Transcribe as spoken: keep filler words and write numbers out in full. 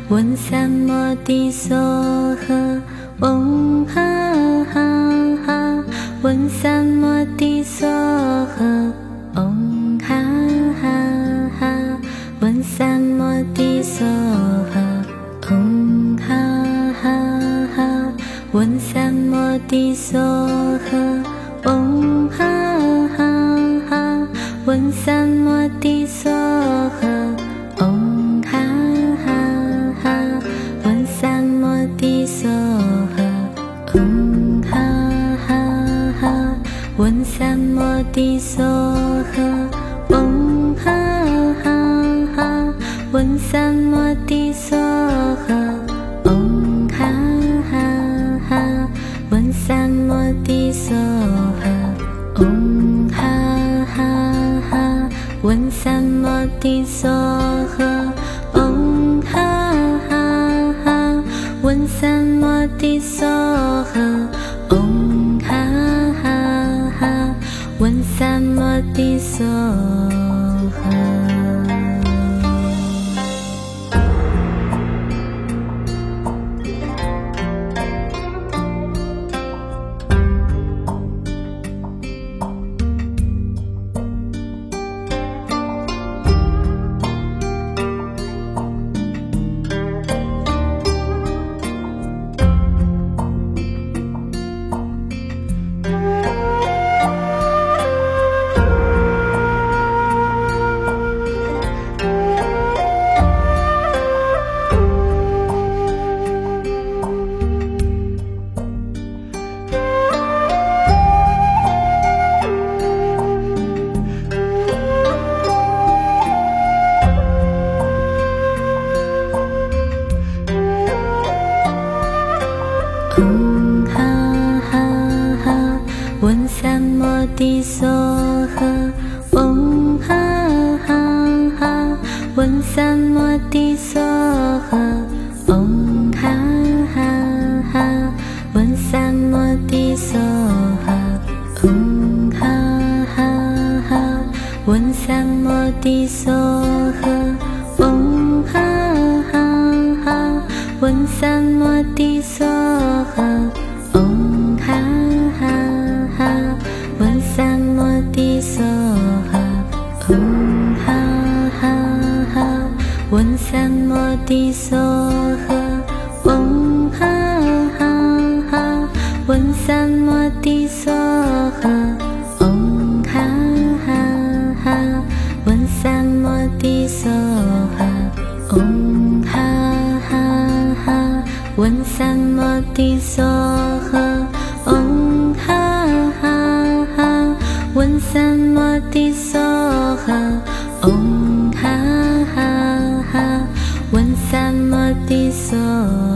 闻三摩地娑诃，嗡哈哈哈，闻三摩地娑诃，嗡哈哈哈，闻三摩地娑诃，嗡哈哈哈，闻三摩地娑诃，嗡哈哈哈，闻三摩地娑诃，嗡哈哈哈，闻三摩地娑诃，嗡哈哈哈，闻三摩地娑诃，嗡哈哈哈，闻三摩地娑诃，嗡哈哈哈，闻三摩地娑诃，嗡哈哈哈，闻三摩地娑诃，嗡哈哈哈，闻三摩地娑诃，嗡哈哈哈，闻三摩地娑诃。嗡哈哈哈，闻三摩地娑诃，嗡哈哈哈，闻三摩地娑诃，嗡哈哈哈，闻三摩地娑诃，嗡哈哈哈，闻三摩地娑诃，嗡哈哈哈，闻三摩地娑诃，嗡哈哈哈，闻三摩地娑诃，嗡哈哈哈，闻三摩地娑诃，嗡哈哈哈，闻三摩地娑诃，嗡哈哈哈，闻三摩地娑诃，嗡哈哈哈，闻三摩地娑诃，嗡哈哈哈，闻三摩地娑诃，嗡哈哈哈，闻三摩地娑。